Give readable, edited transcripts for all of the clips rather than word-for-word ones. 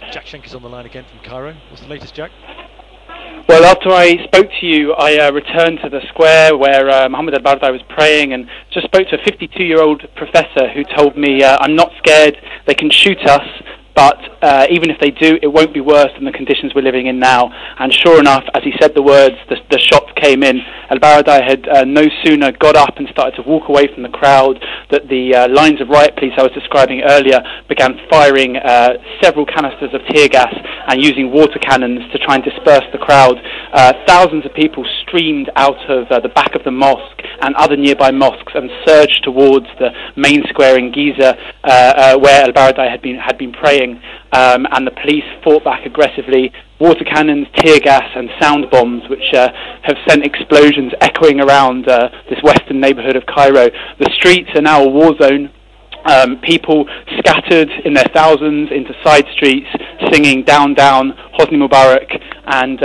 Jack Schenker's on the line again from Cairo. What's the latest, Jack? Well, after I spoke to you, I returned to the square where Mohammed al-Baradei was praying, and just spoke to a 52-year-old professor who told me, I'm not scared, they can shoot us, but even if they do, it won't be worse than the conditions we're living in now. And sure enough, as he said the words, the shots came in. Al-Baradei had no sooner got up and started to walk away from the crowd that the lines of riot police I was describing earlier began firing several canisters of tear gas and using water cannons to try and disperse the crowd. Thousands of people streamed out of the back of the mosque and other nearby mosques and surged towards the main square in Giza where al-Baradei had been praying. And the police fought back aggressively. Water cannons, tear gas and sound bombs which have sent explosions echoing around this western neighbourhood of Cairo. The streets are now a war zone. People scattered in their thousands into side streets singing Down, Down, Hosni Mubarak and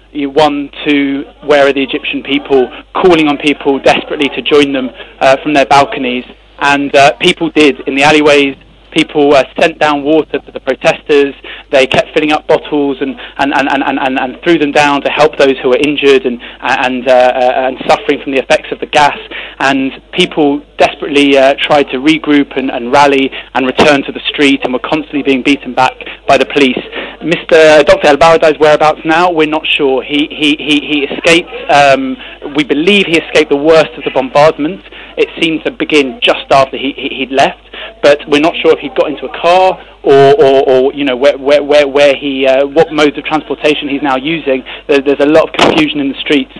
1, 2, where are the Egyptian people, calling on people desperately to join them from their balconies. And people did in the alleyways. People sent down water to the protesters. They kept filling up bottles and threw them down to help those who were injured and suffering from the effects of the gas. And people desperately tried to regroup and rally and return to the street, and were constantly being beaten back by the police. Dr. al-Baradei's whereabouts now, we're not sure. He escaped. We believe he escaped the worst of the bombardment. It seemed to begin just after he'd left, but we're not sure if he'd got into a car or you know where he what modes of transportation he's now using. There's a lot of confusion in the streets.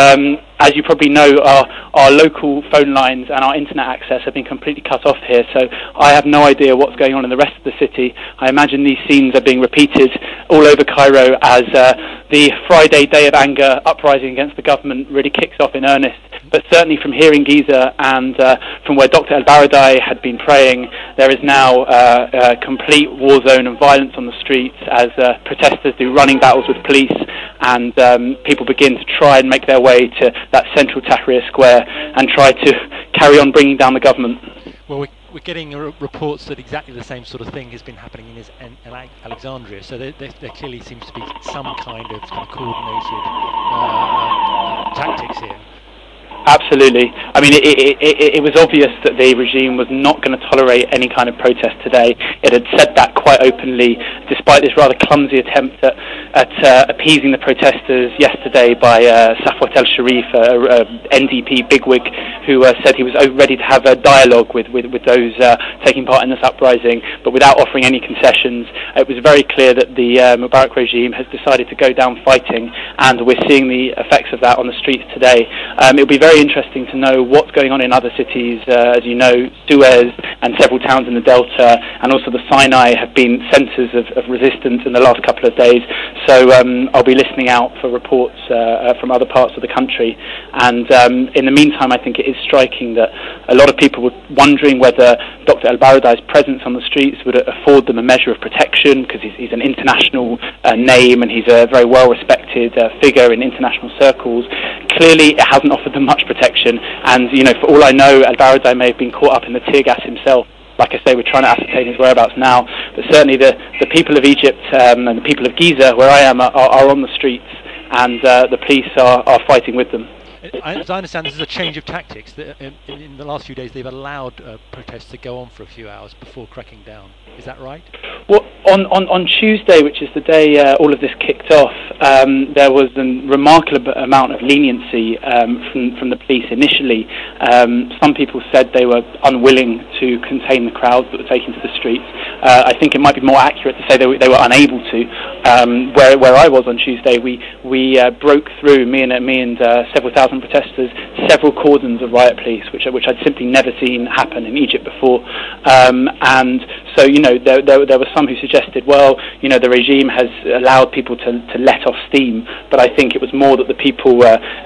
As you probably know, our local phone lines and our internet access have been completely cut off here, so I have no idea what's going on in the rest of the city. I imagine these scenes are being repeated all over Cairo as the Friday Day of Anger uprising against the government really kicks off in earnest. But certainly from here in Giza and from where Dr. al-Baradei had been praying, there is now a complete war zone and violence on the streets as protesters do running battles with police, and people begin to try and make their way to that central Tahrir Square and try to carry on bringing down the government. Well, we're getting reports that exactly the same sort of thing has been happening in Alexandria, so there clearly seems to be some kind of coordinated tactics here. Absolutely. I mean, it was obvious that the regime was not going to tolerate any kind of protest today. It had said that quite openly, despite this rather clumsy attempt at appeasing the protesters yesterday by Safwat El-Sharif, NDP bigwig, who said he was ready to have a dialogue with those taking part in this uprising, but without offering any concessions. It was very clear that the Mubarak regime has decided to go down fighting, and we're seeing the effects of that on the streets today. It will be very interesting to know what's going on in other cities. As you know, Suez and several towns in the Delta and also the Sinai have been centres of resistance in the last couple of days. So I'll be listening out for reports from other parts of the country. And in the meantime, I think it is striking that a lot of people were wondering whether Dr. al-Baradei's presence on the streets would afford them a measure of protection, because he's an international name and he's a very well-respected figure in international circles. Clearly, it hasn't offered them much protection, and for all I know, al-Baradei may have been caught up in the tear gas himself. Like I say, we're trying to ascertain his whereabouts now, but certainly the people of Egypt and the people of Giza, where I am, are on the streets, and the police are fighting with them. As I understand, this is a change of tactics. In the last few days, they've allowed protests to go on for a few hours before cracking down. Is that right? Well, on Tuesday, which is the day all of this kicked off, there was a remarkable amount of leniency from the police initially. Some people said they were unwilling to contain the crowds that were taking to the streets. I think it might be more accurate to say they were unable to. Where I was on Tuesday, we broke through, me and several thousand protesters, several cordons of riot police, which I'd simply never seen happen in Egypt before. And so, there were some who suggested, well, the regime has allowed people to let off steam, but I think it was more that the people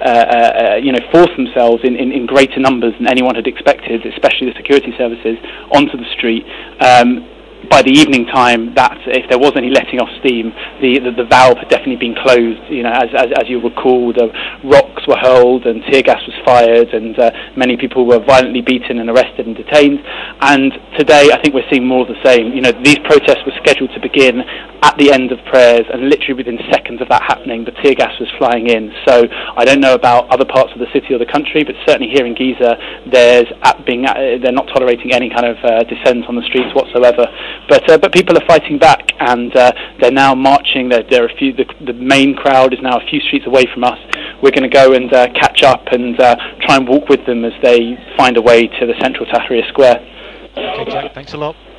forced themselves in greater numbers than anyone had expected, especially the security services, onto the street. By the evening time, that if there was any letting off steam, the valve had definitely been closed. As you recall, the rocks were hurled and tear gas was fired, and many people were violently beaten and arrested and detained. And today, I think we're seeing more of the same. These protests were scheduled to begin at the end of prayers, and literally within seconds of that happening, the tear gas was flying in. So I don't know about other parts of the city or the country, but certainly here in Giza, they're not tolerating any kind of dissent on the streets whatsoever. But people are fighting back, and they're now marching. There are a few. The main crowd is now a few streets away from us. We're going to go and catch up and try and walk with them as they find a way to the central Tahrir Square. Okay, Jack, thanks a lot.